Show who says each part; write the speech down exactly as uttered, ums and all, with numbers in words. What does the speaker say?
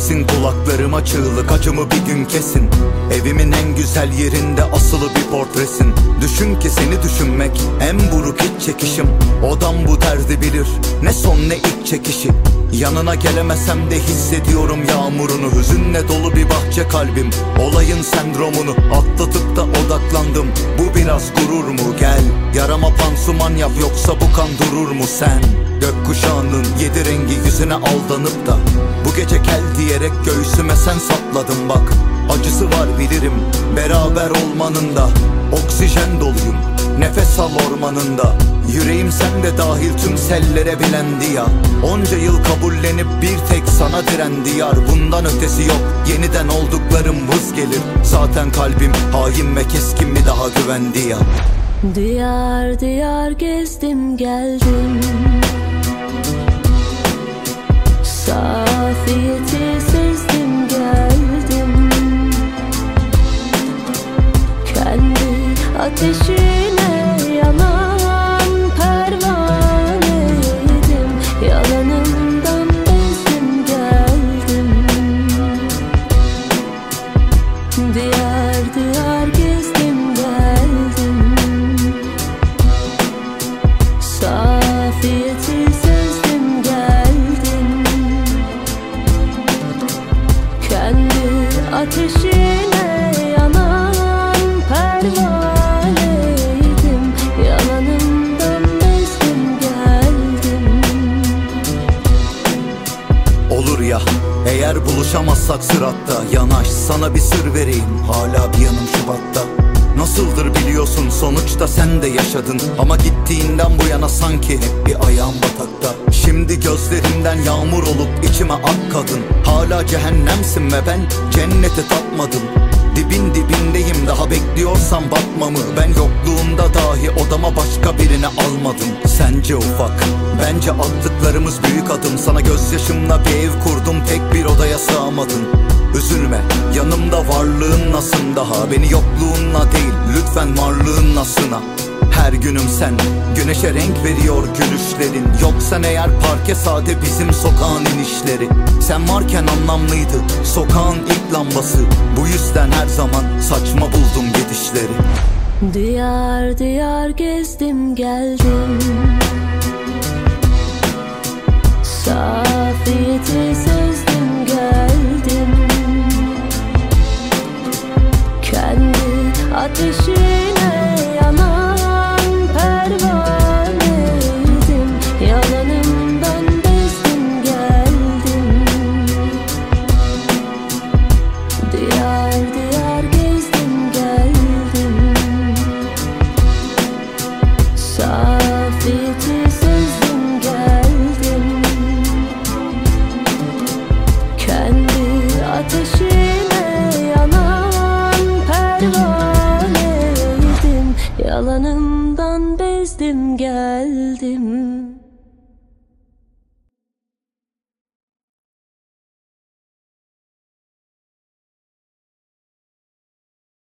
Speaker 1: Gelsin kulaklarıma çığlık, acımı bir gün kesin. Evimin en güzel yerinde asılı bir portresin. Düşün ki seni düşünmek en buruk iç çekişim. Odam bu derdi bilir, ne son ne ilk çekişi. Yanına gelemesem de hissediyorum yağmurunu. Hüzünle dolu bir bahçe kalbim, olayın sendromunu atlatıp da odaklandım. Bu biraz gurur mu? Gel yarama pansuman yap, yoksa bu kan durur mu sen? Gökkuşağının yedi rengi yüzüne aldanıp da bu gece gel diyerek göğsüme sen sapladın bak. Acısı var bilirim beraber olmanın da. Oksijen doluyum, nefes al ormanında. Yüreğim sende dahil tüm sellere bilendi ya. Onca yıl kabullenip bir tek sana direndi yar. Bundan ötesi yok, yeniden olduklarım vız gelir. Zaten kalbim hain ve keskin, mi daha güvendi ya.
Speaker 2: Diyar diyar gezdim geldim, safiyeti sezdim geldim. Kendi ateşine yanan pervaneydim. Yalanımdan bezdim geldim. Diyar diyar gezdim geldim, safiyeti sezdim geldim. Kendi ateşine yanan pervaneydim. Yalanımdan bezdim geldim.
Speaker 1: Olur ya eğer buluşamazsak sıratta, yanaş sana bir sır vereyim, hala bir yanım Şubat'ta. Nasıldır biliyorsun, sonuçta sen de yaşadın. Ama gittiğinden bu yana sanki hep bir ayağım batakta. Şimdi gözlerimden yağmur olup içime ak kadın. Hala cehennemsin ve ben cenneti tatmadım. Dibin dibindeyim, daha bekliyorsan batmamı. Ben yokluğunda dahi odama başka birini almadım. Sence ufak, bence attıklarımız büyük adım. Sana gözyaşımla bir ev kurdum, tek bir odaya sığamadın. Üzülme, yanımda varlığın nasın daha. Beni yokluğunla değil, lütfen varlığın nasına. Her günüm sen, güneşe renk veriyor gülüşlerin. Yoksa eğer parke sade bizim sokağın inişleri. Sen varken anlamlıydı sokağın ilk lambası. Bu yüzden her zaman saçma buldum gidişleri.
Speaker 2: Diyar diyar gezdim geldim, safiyeti sezdim geldim. Kendi ateşine yanan pervaneydim. Yalanımdan bezdim geldim. Diyar diyar gezdim geldim, safiyeti sezdim geldim. Kendi ateşine yanan pervaneydim. Yalanımdan bezdim geldim.